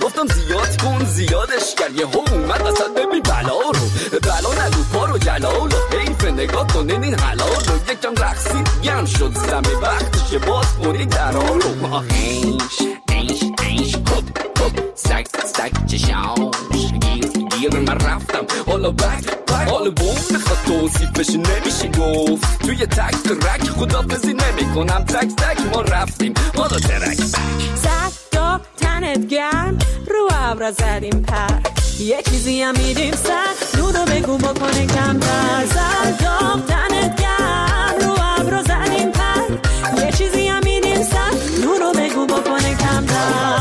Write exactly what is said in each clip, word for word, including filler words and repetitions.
گفتم زیاد کن زیادش کرد یه هم اومد اصلا ببین بلا رو بلا ندو پا رو جلال و حیف نگاه کنین این حلال رو یکم رقصی گم شد زمین وقتشه باز کنی درها رو اینش اینش اینش هپ هپ سک سک چشاش گیر گیر من رفتم حالا بک بک حالا بوم بخواد توصیفش نمیشه گفت توی تک ترک خدافزی نمی کنم تک تک ما رفتیم حالا ترک بک صد تنت گرم رو ابرا زدیم پر یه چیزی هم میدیم سر نورو بگو بکنه کمتر صد تنت گرم رو ابرا زدیم پر یه چیزی هم میدیم سر نورو بگو بکنه کمتر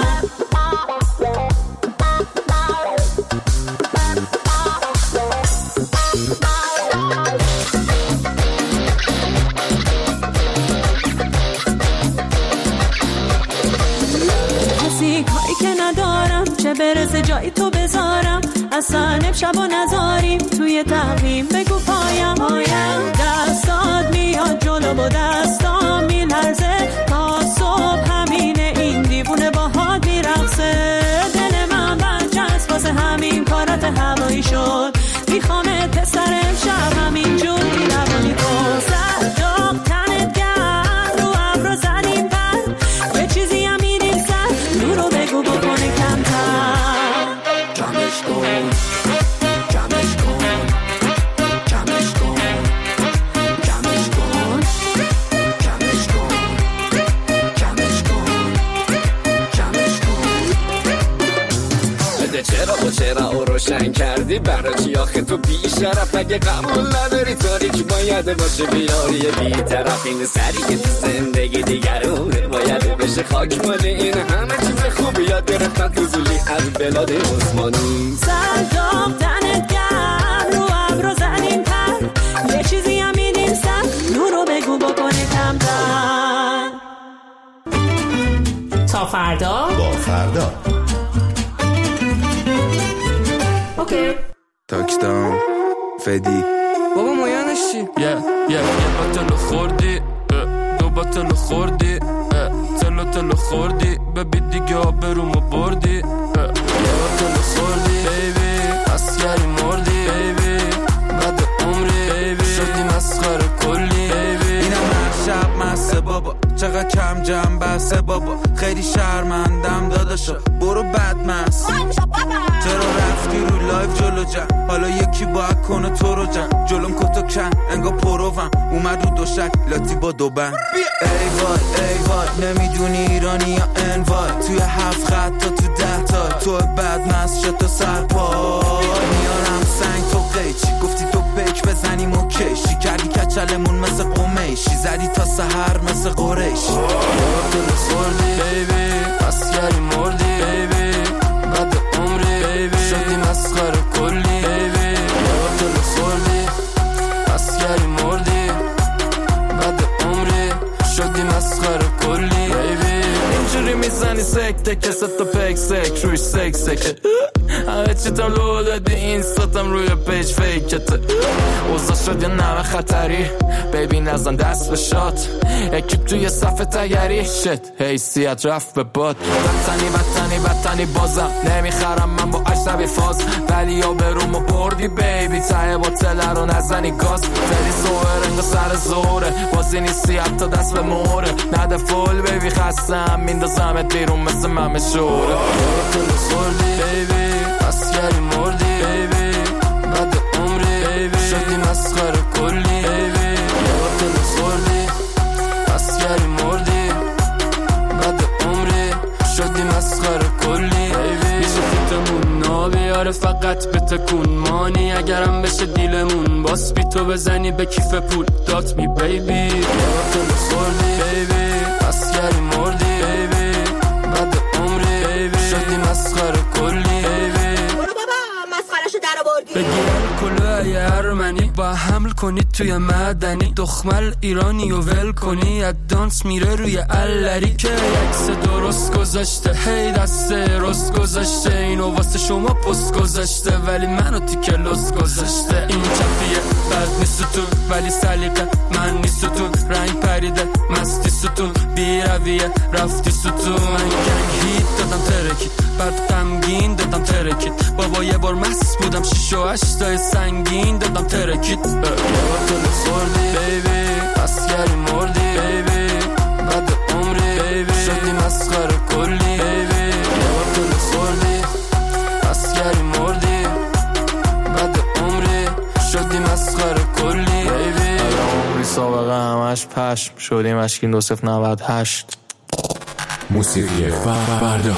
چه برسه جایی تو بذارم اصلا امشب و نذاریم توی تقویم بگو پایم پایم دستات میاد جلو و دستام میلرزه تا صبح همینه این دیوونه باهات میرقصه دل من برچسب واسه همین کارات هوایی شد میخوامت پسر امشب همین جور میلوانی تو صداق تنت گرم رو ابرا زدیم پر یه چیزی هم میدیم سر نورو بگو بکنه کمتر جمعش کن جمعش کن جمعش کن جمعش کن جمعش کن جمعش کن جمعش کن بده چرا و چرا او روشن کردی برای چی آخه تو بی شرف اگه قبول نداری تاریک باید باشه بیاری بی طرف این سری که تو زندگی دیگرونه باید بشه خاک مالی این همه چیز خوبی یاد گرفتن تو زولی از بلاد عثمانی صداق تنت گرم رو ابرا زدیم پر یه چیزی هم میدیم سر نورو بگو بکنه کمتر تا فردا با فردا اوکی تاکداون فدی بابا مایانش چی؟ یه یه یه باتلو خوردی دو باتلو خوردی تلو تلو خوردی ببی دیگه آبرومو بردی یه باتلو خوردی بیبی اسگری مردی بیبی بعد عمری بیبی شدی مسخره کلی بیبی اینم هر شب مسته بابا چقدر کم جمع بسته بابا خیلی شرمندم داداشا برو بد مست چرا رفتی رو لایف جلو جمع حالا یکی باید کنه تو رو جمع جلوم کتو کن انگا پروم اومد رو دوشک لاتی با دو بند ای وای ای وای نمیدونی ایرانی یا انوای توی هفت خط تا تو ده تا تو بد مست شد تو سرپای میارم سنگ تو قیچی گفتی تو بک بزنیم و کشی کردی کچلمون مثل قمیشی زدی تا سحر مثل قریشی تو خوردی بیبی اسگری مردی بیبی بعد عمری بیبی شدی مسخره کلی بیبی تو خوردی اسگری مردی بعد عمری شدی مسخره کلی بیبی اینجوری میزنی سکته که ست پک سک روی سک سکه همه چی تم لو دادی این ستم روی پیج فیکته اوزا شد یه نمه خطری بیبی نزن دست به شات اکیب توی صف تگری شت حیثیت رفت به باد وطنی وطنی وطنی بازم نمیخرم من با اجنبی فاز ولی یا برومو بردی بیبی ته باطله رو نزنی گاز فری زوه رنگ و سر زوره بازی نیستی حتی دست به موره نده فول بیبی خستم میندازمت بیرون مثل ممه شوره تو خوردی بیبی اسگری مردی بیبی بعد عمری بیبی شدی مسخره کلی بیبی تو خوردی اسگری مردی بعد عمری شدی مسخره کلی بیبی میشه فیتمون نابیاره فقط به تکون مانی اگرم بشه دیلمون باس بی تو بزنی به کیف پول دات می بیبی تو خوردی بیبی اسگری مردی بیبی بعد عمری بیبی شدی مسخره کلی بیبی بگیرم کلوه یه ارمنی با حمل کنی توی مدنی دخمل ایرانی و ول کنی از دانس میره روی علری که عکس درست گذاشته هی دست رست گذاشته اینو واسه شما پست گذاشته ولی منو تیکه لس گذاشته این چپیه بد نیست تو ولی سلیقه من نیست تو رنگ پریده مستی ستون بی رویه رفتی ستون من گنگ هیت دادم ترکید بعد غمگین دادم ترکید بابا یه بار مست بودم شیش و هشتای سنگین دادم ترکید یادتو خوردی بیبی اسکری مردی بیبی بعد عمری بیبی شدی مسخره کلی بیبی یادتو خوردی اسکری مردی بعد عمری شدی مسخره کلی بیبی عمری سابقه همش پشم شدیم اشکین دو صفر نود هشت موسیقی فردا.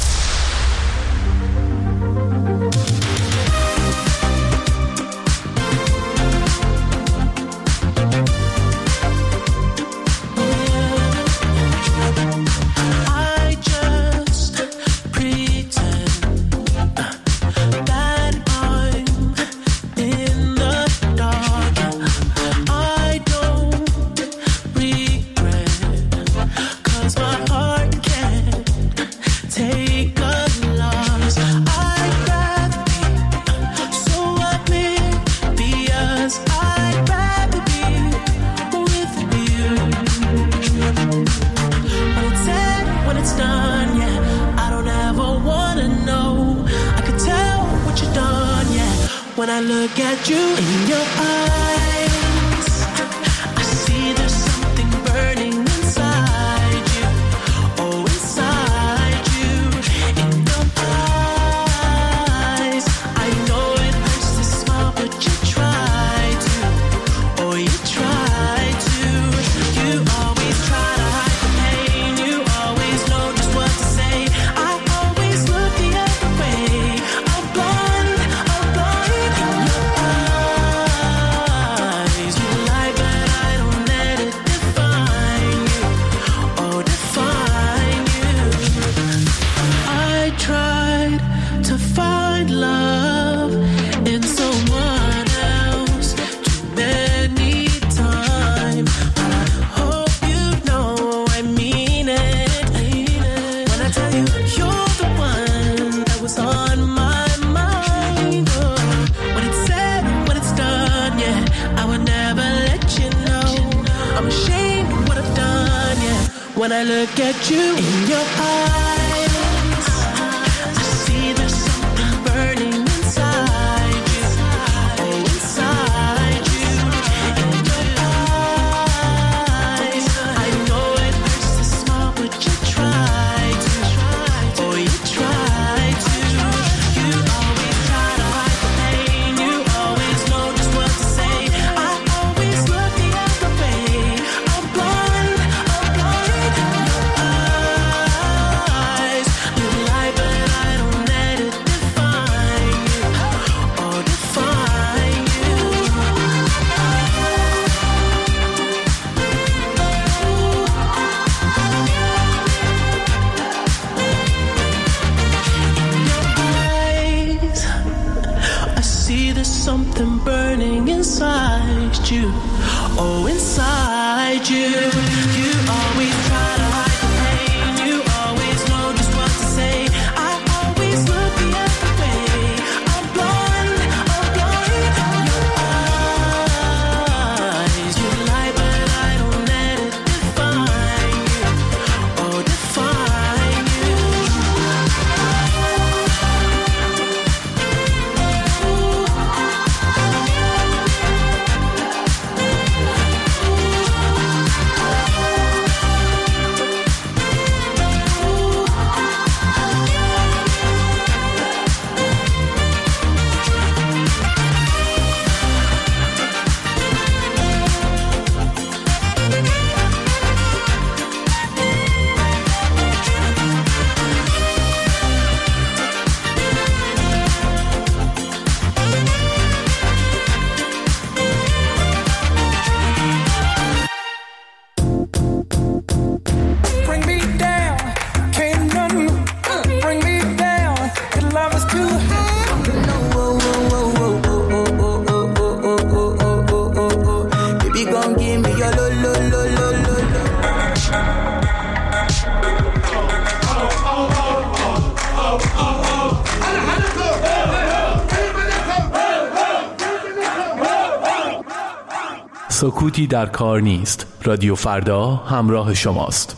When I look at you in your eyes, I see there's something burning inside you. Oh, inside you. In your eyes, I know it hurts to smile, but you try to. Oh, you try to. You always try to hide the pain. You always know just what to say. I always look the other way. I'm blind. I'm blind. Something burning inside you. Oh, inside you. You always try to hide the pain. You always know just what to say. I always look the other way. I'm blind. I'm blind. Your eyes, you lie, but I don't let it define you. Oh, define you. سکوتی در کار نیست. رادیو فردا همراه شماست.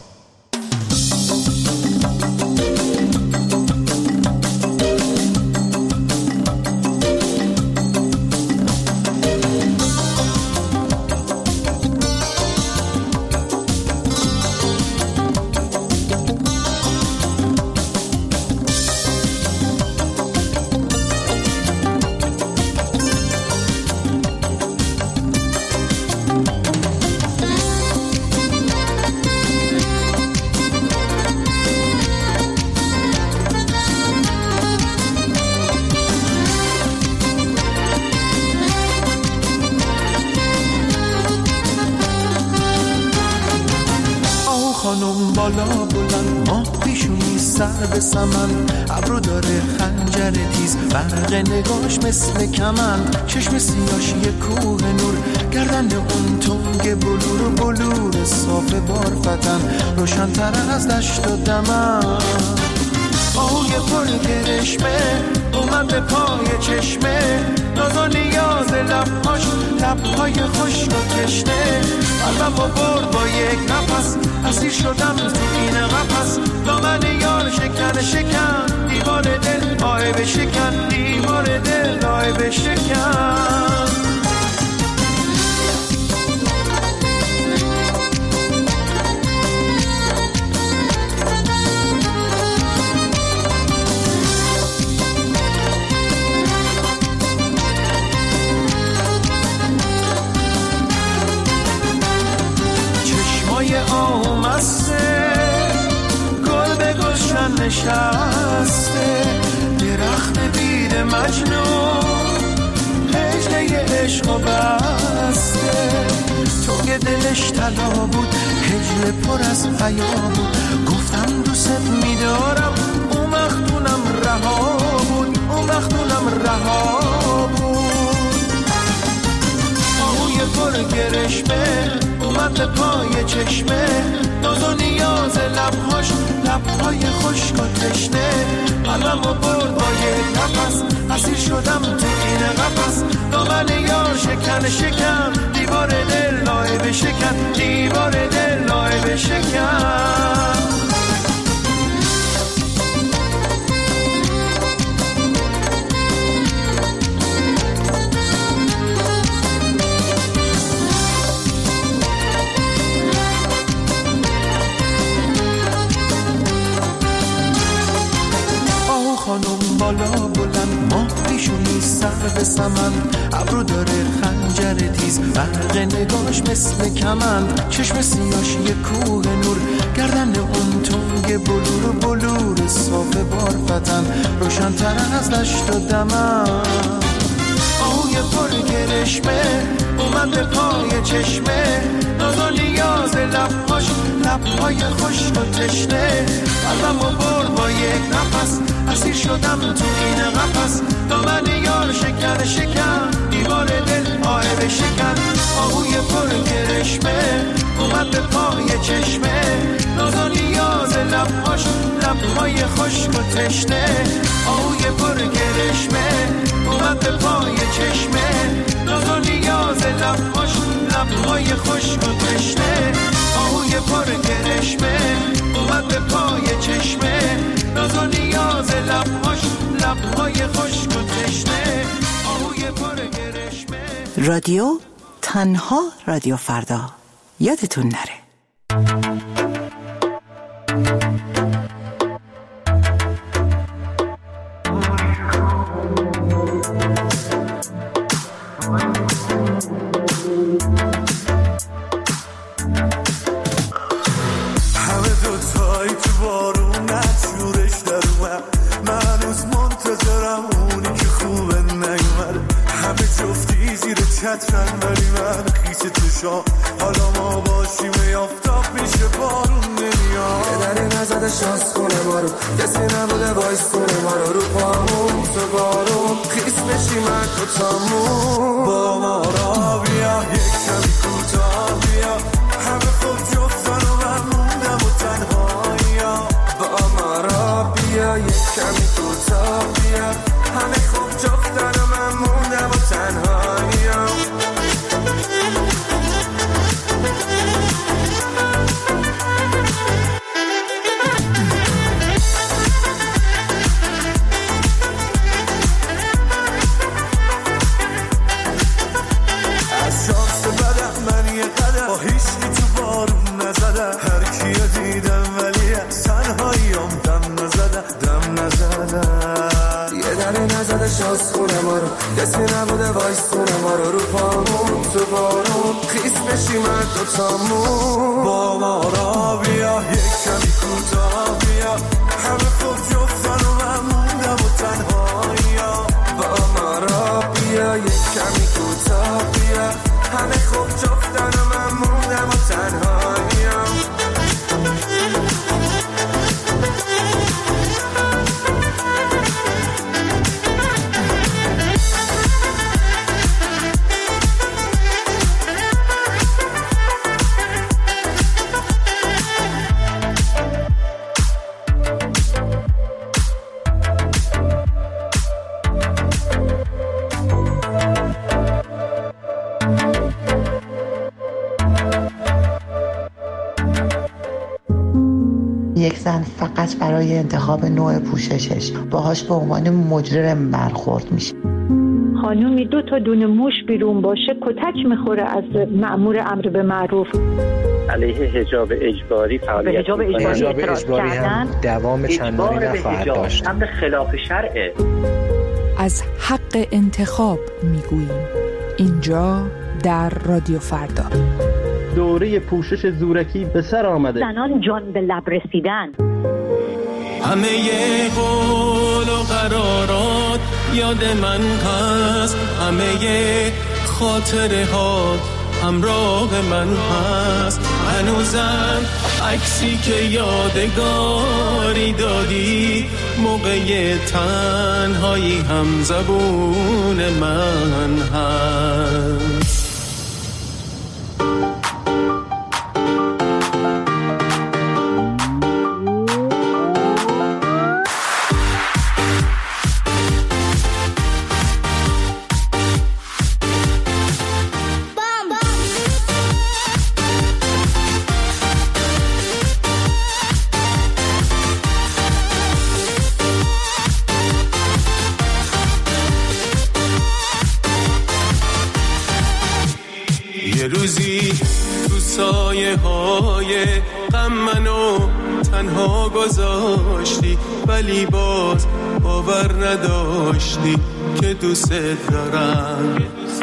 خانم بالا بلند ماه پیشونی سر به سمن، ابرو داره خنجر تیز، برق نگاش مثل کمند، چشم سیاش یه کوه نور، گردن اون تنگ بلور و بلور صاف بارفتن، روشن‌تر از دشت و دمن. آهوی پر کرشمه اومد به پای چشمه، ناز و نیاز لبهاش لبهای خشک و تشنه، قلبم رو برد با یک نفس، اسیر شدم تو این قفس، دامن یار شکن شکن، دیوار دل آه بشکن، دیوار دل آه بشکن. آمسته گل به گلشن نشسته، درخت بید مجنون هجله عشق و بسته، توی دلش طلا بود هجله پر از حیا بود، گفتم دوست میدارم اون وقتونم رها بود، اون وقتونم رها بود. آهوی پر گرشمه اومد به پای چشمه، ناز و نیاز لبهاش لبهای خشک و تشنه، قلبم رو برد با یک نفس، اسیر شدم تو این قفس، دامن یار شکن شکن، دیوار دل لای بشکن، دیوار دل لای بشکن. خانم بالا بلند ماه پیشونی سر به سمن، ابرو داره خنجر تیز، برق نگاش مثل کمند، چشم سیاش یه کوه نور، گردن اون تنگ بلور و بلور صاف بارفتن، روشن‌تر از دشت و دمن. آهوی پر گرشمه اومد به پای چشمه، ناز و نیاز لبهاش لبهای خشک و تشنه، قلبم رو برد با یک نفس، اسیر شدم تو این قفس، دامن یار شکن شکن، دیوار دل آه بشکن. آهوی پر گرشمه اومد به پای چشمه، ناز و نیاز لبهاش لبهای خشک و تشنه، آهوی پر گرشمه اومد به پای چشمه، ناز و نیاز لبهاش لبهای خشک و تشنه، آهوی پر گرشمه اومد به پای چشمه، ناز و نیاز لبهاش لبهای خشک و تشنه، آهوی پر گرشمه. رادیو تنها رادیو فردا، یادتون نره. چترن ولی من خیس چشام، حالا ما باشیم یافتاب میشه بارون نمیاد، یه دری نزده شانس کنه ما رو، کسی نبوده بایست کنه ما رو، رو پامون تو بارون خیس بشی من دوتامون، با ما را بیا یک کمی کوتاه بیا، همه خوب جفتن و من موندم و تنهایی، با ما را بیا یک کمی کوتاه بیا، همه خوب جفتن و من موندم و تنهایی. در نزده شانس خونه ما رو، کسی نبوده وایستونه ما رو، رو پامون تو بارون خیس بشیم هر دوتامون. با ما را بیا یک کمی کوتاه بیا، همه خوب جفتن و من موندم و تنهایی ها. با ما را بیا یک کمی کوتاه بیا، همه خوب جفتن و من موندم و تنهایی ها. یک زن فقط برای انتخاب نوع پوششش باهاش به عنوان مجرم برخورد میشه. خانومی دو تا دونه موش بیرون باشه کتک میخوره از مأمور امر به معروف. علیه حجاب اجباری فعالیت حجاب اجباری, حجاب اجباری هم دوام چندانی نخواهد داشت. هم خلاف شرعه. از حق انتخاب میگوییم اینجا در رادیو فردا. دوره پوشش زورکی به سر آمده. زنان جان به لب رسیدن. همه ی قول و قرارات یاد من هست، همه ی خاطره ها همراه من هست. هنوزم عکسی که یادگاری دادی موقع تنهایی هم زبون من هست. گذاشتی ولی باز باور نداشتی که دوست دارم.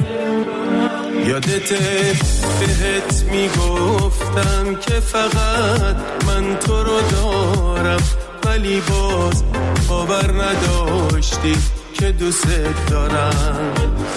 یادت بهت میگفتم که فقط من تو رو دارم ولی باز باور نداشتی که دوست دارم.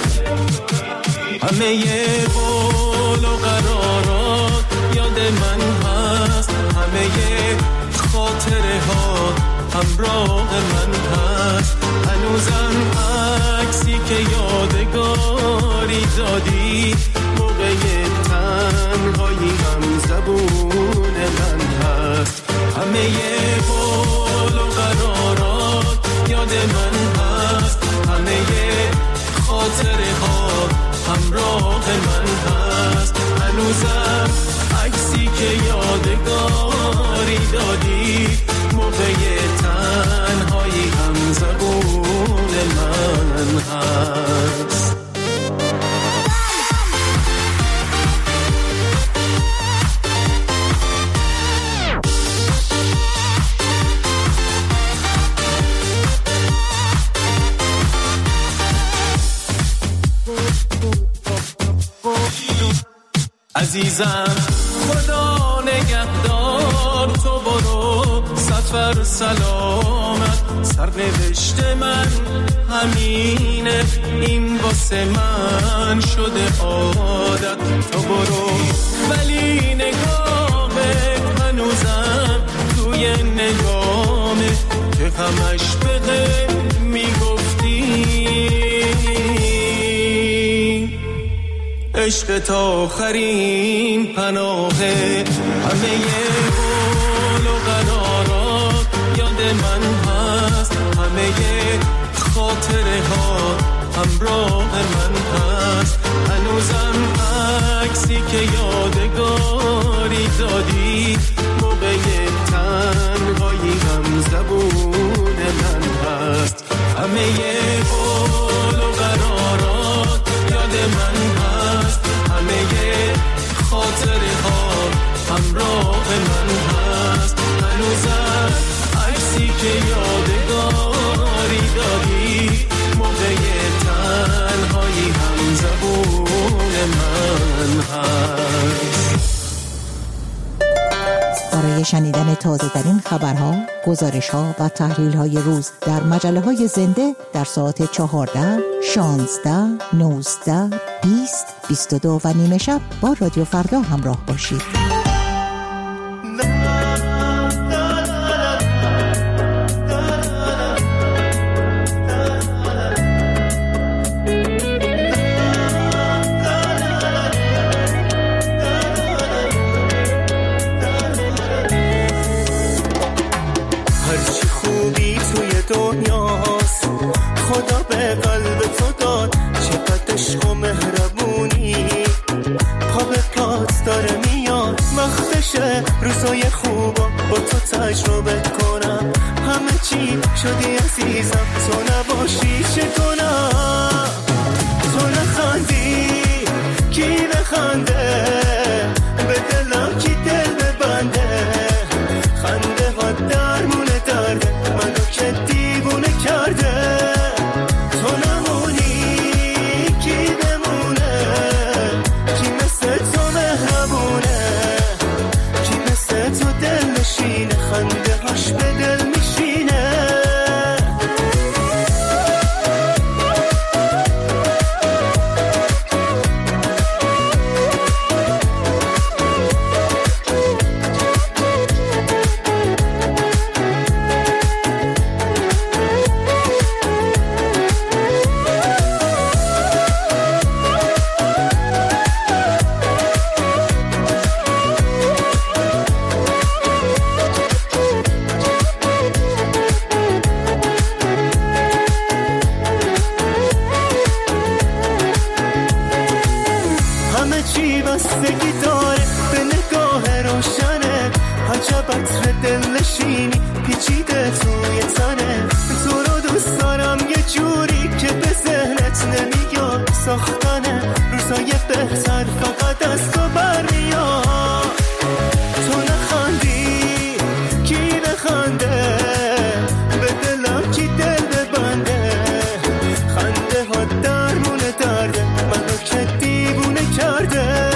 همه ی قول و قرارات یاد من هست، همه ی خاطره ها همراه من هست. هنوزم عکسی که یادگاری دادی موقع تنهایی هم زبون من هست. همه ی قول و قرارات یاد من هست، همه ی خاطره ها همراه من هست. هنوزم عکسی که یادگاری دادی موقع تنهایی هم زبون من هست. عزیزم خدا نگهدار، تو برو سفر سلامت. سرنوشت من همینه، این واسه من شده عادت. تو برو ولی نگاهت هنوزم توی نگامه که همش بده میگفتی عشق تا آخرین پناهه. همه ی قول و قرارات یاد من هست، همه ی خاطره ها همراه من هست. هنوزم عکسی که یادگاری دادی موقع تنهایی هم زبون من هست. همه ی قول و قرارات یاد من هست، همه ی خاطره ها همراه من هست. هنوزم عکسی که یادگاری دادی برای شنیدن تازه ترین خبرها، گزارش ها و تحلیل های روز در مجله های زنده در ساعت چهارده، شانزده، نوزده، بیست، بیست و دو و نیمه شب با رادیو فردا همراه باشید. روزای خوبا با تو تجربه کنم، همه چی شدی عزیزم، تو نباشی چه کنم؟ تو نخندی کی بخنده، به دلم کی دل ببنده، خنده ها درمون درده منو که دیوونه کرده. تو نمونی کی بمونه، کی مثل تو مهربونه، تو دل نشینه، خنده هاش به دل میشینه. بستگی داره به نگاه روشنه، عجب عطر دل نشینی پیچیده توی تنه. تو رو دوست دارم یه جوری که به ذهنت نمیاد، ساختن روزای بهتر فقط از تو برمیاد. تو نخندی کی بخنده، به دلم کی دل ببنده، خنده ها درمون درده منو که دیوونه کرده.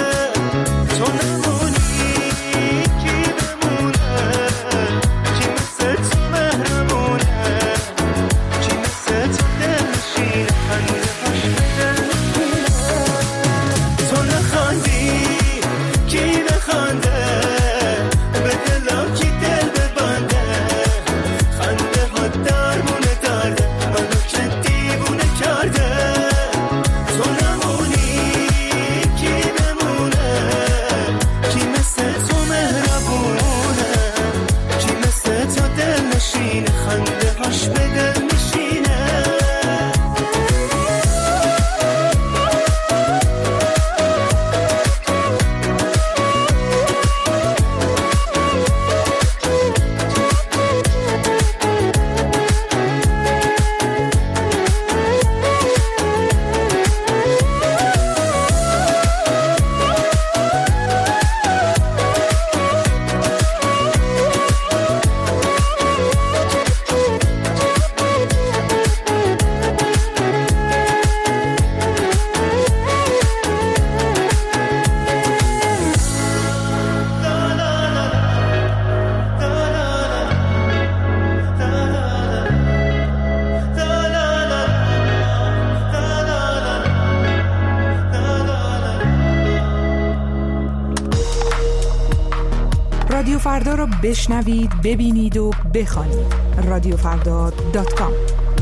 رادیو فردا را بشنوید، ببینید و بخوانید. رادیو فردا دات کام.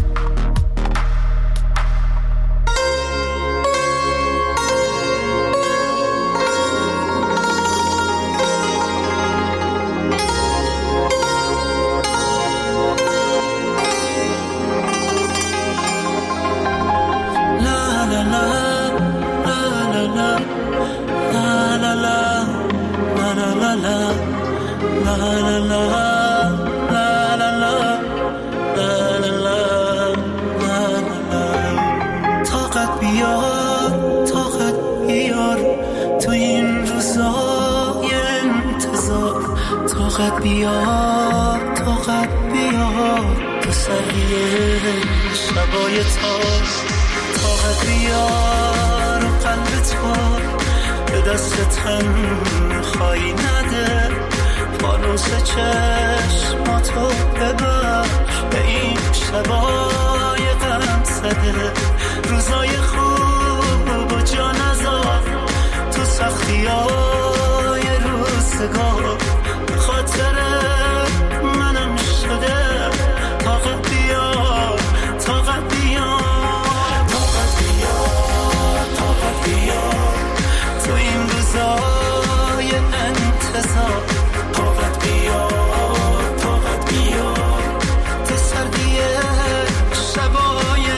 طاقت بیار طاقت بیار تو این روزای انتظار، طاقت بیار طاقت بیار تو سریع شبای تار، طاقت بیار و قلب تو به دست تنهایی نده، فانوس چشماتو ببر به این شبای غم زده روزای خوب و جا نذار تو سختیای روزگار به خاطر منم شده طاقت بیار طاقت بیار طاقت بیار طاقت بیار تو این روزای انتظار طاقت بیار طاقت بیار تو سردی شبای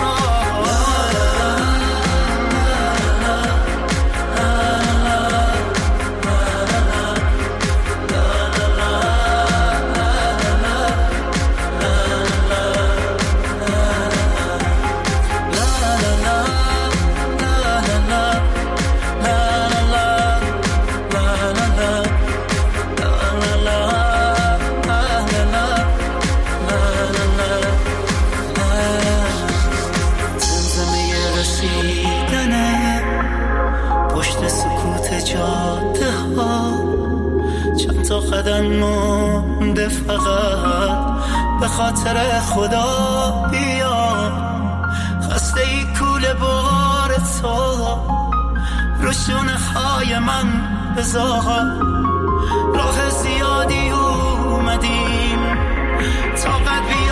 قدم مونده فقط به خاطر خدا بیا خسته ای کول بار تو روشونه های من بذار راه زیادی اومدیم طاقت بیا